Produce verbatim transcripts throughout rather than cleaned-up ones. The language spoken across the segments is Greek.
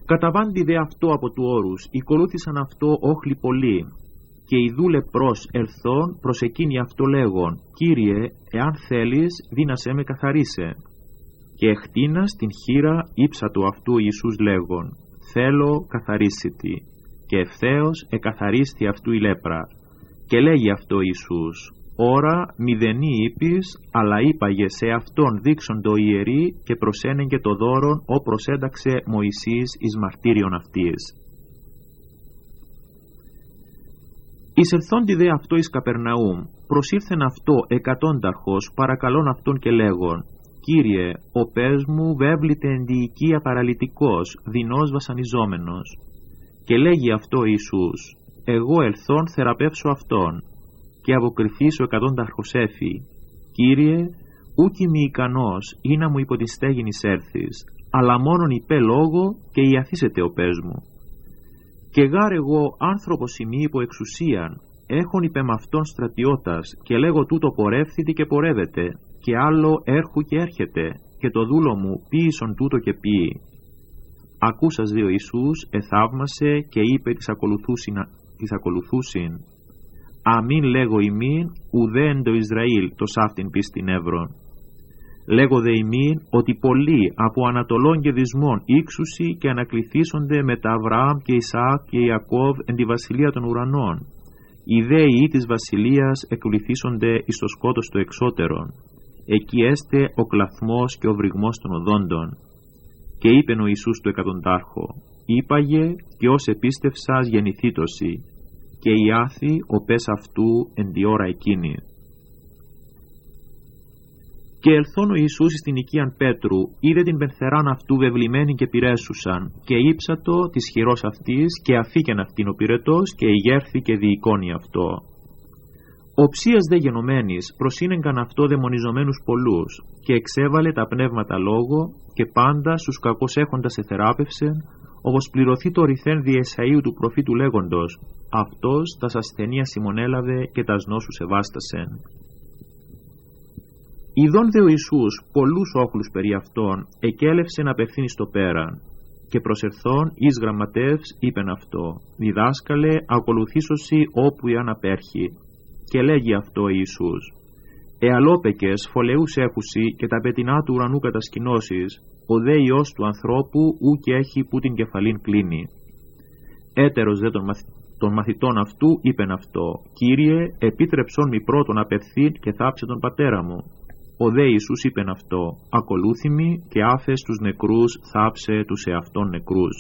Καταβάντη δε αυτό από του όρους, οικολούθησαν αυτό όχλοι πολλοί, και ιδού λεπρός ελθόν προς εκείνη αυτό λέγον, Κύριε, εάν θέλεις, δύνασέ με καθαρίσε. Και εχτίνας την χείρα ύψατο αυτού Ιησούς λέγον, θέλω καθαρίσιτη. Και ευθέως εκαθαρίστη αυτού η λέπρα. Και λέγει αυτό Ιησούς, ώρα μηδενή είπεις, αλλά είπαγε σε αυτόν δείξον το ιερή και προσένεγγε το δώρον ο προσένταξε Μωυσής εις μαρτύριον αυτής. Εισελθόντι δε αυτό εις Καπερναούμ, προσήλθεν αυτό εκατόνταρχος παρακαλών αυτόν και λέγον, Κύριε, ο πες μου βέβλητε εν τη οικία παραλυτικός, δεινός βασανιζόμενος. Και λέγει αυτό Ιησούς, εγώ ελθόν θεραπεύσω αυτόν. Και αποκριθείς ο εκατόνταρχος έφη, Κύριε, ούκ είμαι ικανός ή να μου υποτιστέγινης έρθεις, αλλά μόνον υπέ λόγο και ιαθήσετε ο πες μου. Και γάρ εγώ άνθρωπος ημί υπό εξουσίαν, έχων υπέ μ' αυτόν στρατιώτας, και λέγω τούτο πορεύθητη και πορεύεται, και άλλο έρχου και έρχεται, και το δούλο μου ποίησον τούτο και ποιεί. Ακούσας δε ο Ιησούς εθαύμασε και είπε της ακολουθούσιν, της ακολουθούσιν, αμήν λέγω ημίν, ουδέ εν το Ισραήλ το σάφτην πίστην εύρων. Λέγω δε ημίν ότι πολλοί από ανατολών και δυσμών ήξουσι και ανακληθήσονται με τα Αβραάμ και Ισαάκ και Ιακώβ εν τη βασιλεία των ουρανών. Οι δε ιοί της βασιλείας εκληθήσονται εις το σκότος το εξώτερον. Εκεί έστε ο κλαθμός και ο βρυγμός των οδόντων. Και είπεν ο Ιησούς του εκατοντάρχο, είπαγε και ως επίστευσας γεννηθήτωση, και η άθη ο πες αυτού εν τη ώρα εκείνη. Και ελθόν ο Ιησούς στην οικίαν Πέτρου, είδε την πενθεράν αυτού βεβλημένη και πυρέσουσαν, και ύψατο της χειρός αυτής, και αφήκεν αυτήν ο πυρετός, και ηγέρθη και διεικόνει αυτό. Οψίας δε γενομένης προσύνεγκαν αυτό δαιμονιζομένους πολλούς, και εξέβαλε τα πνεύματα λόγο, και πάντα στους κακώς έχοντας εθεράπευσεν, όπως πληρωθεί το ρηθέν δι' Εσαΐου του προφήτου λέγοντος, αυτός τας ασθενεία συμμονέλαβε και τας νόσους εβάστασεν. Ιδών δε ο Ιησούς πολλούς όχλους περί αυτών, εκέλευσεν απευθύνει στο πέραν, και προσερθών εις γραμματεύς είπεν αυτό, διδάσκαλε ακολουθήσωσι όπου εάν απέρχει. Και λέγει αυτό ο Ιησούς, εαλόπεκες φωλεούς έχουσι και τα πετεινά του ουρανού κατασκηνώσεις, ο δε Υιός του ανθρώπου ου και έχει που την κεφαλήν κλείνει. Έτερος δε των, μαθ... των μαθητών αυτού είπεν αυτό, Κύριε, επίτρεψον μη πρώτον απευθύν και θάψε τον πατέρα μου. Ο δε Ιησούς είπεν αυτό, ακολούθημι και άφες τους νεκρούς θάψε τους εαυτών νεκρούς.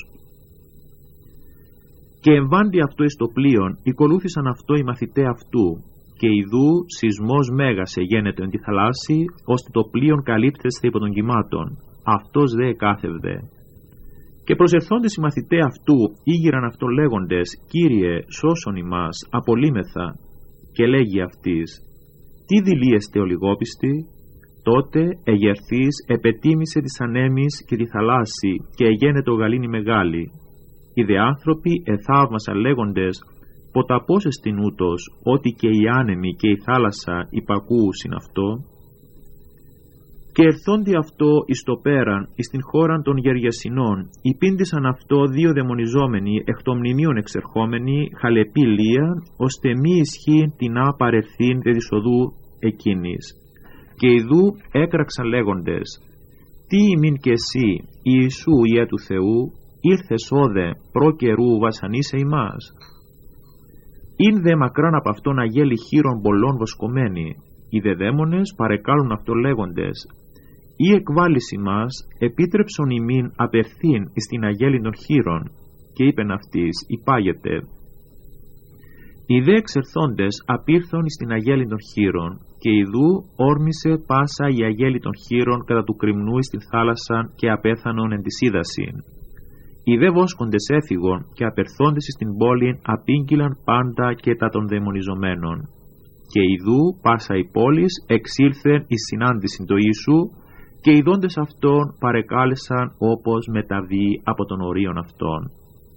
Και εμβάντι αυτό εις το πλοίον, οικολούθησαν αυτό οι μαθητέ αυτού, και ιδού σεισμός μέγας εγένετο εν τη θαλάσση, ώστε το πλοίον καλύπτεσθε υπό των κυμάτων. Αυτός δε εκάθευδε. Και προσερθόντες οι μαθητέ αυτού, ήγηραν αυτό λέγοντες, Κύριε, σώσον ημάς, απολύμεθα. Και λέγει αυτής, τι δηλίεστε ο λιγόπιστοι? Τότε εγερθής επετίμησε της ανέμης και τη θαλάσση, και εγένετο γαλήνη μεγάλη. Οι δε άνθρωποι εθαύμασαν λέγοντες, ποταπός εστιν ούτως, ότι και οι άνεμοι και η θάλασσα υπακούουσιν αυτό. Και ερθόντι αυτό εις το πέραν, εις την χώραν των Γεργεσινών, υπήντησαν αυτό δύο δαιμονιζόμενοι εκ των μνημείων εξερχόμενοι, χαλεπή λία, ώστε μη ισχύει την άπαρευθύν δε της οδού εκείνης. Και ιδού έκραξαν λέγοντες, τι ημίν και εσύ, Ιησού Ιε του Θεού, ήρθες όδε προ καιρού βασανίσε ημάς. Ειν δε μακράν από αυτόν αγέλη χείρων πολλών βοσκομένοι, οι δε δαίμονες παρεκάλουν αυτό λέγοντες, ή εκβάλλεις ημάς, επίτρεψον ημίν απευθύν εις την αγέλη των χείρων, και είπεν αυτής, υπάγεται. Οι δε εξερθόντες απήρθον εις την αγέλη των χείρων, και ιδού όρμησε πάσα η αγέλη των χείρων κατά του κρυμνού εις την θάλασσαν και απέθανον εν της ύδασιν. Οι δε βόσκοντες έφυγον και απερθόντες εις την πόλην απήγγειλαν πάντα και τα των δαιμονιζομένων. Και ιδού πάσα η πόλης εξήλθεν εις συνάντησιν το Ιησού, και οι δόντες αυτών παρεκάλεσαν όπως μεταβεί από τον ορίον αυτών.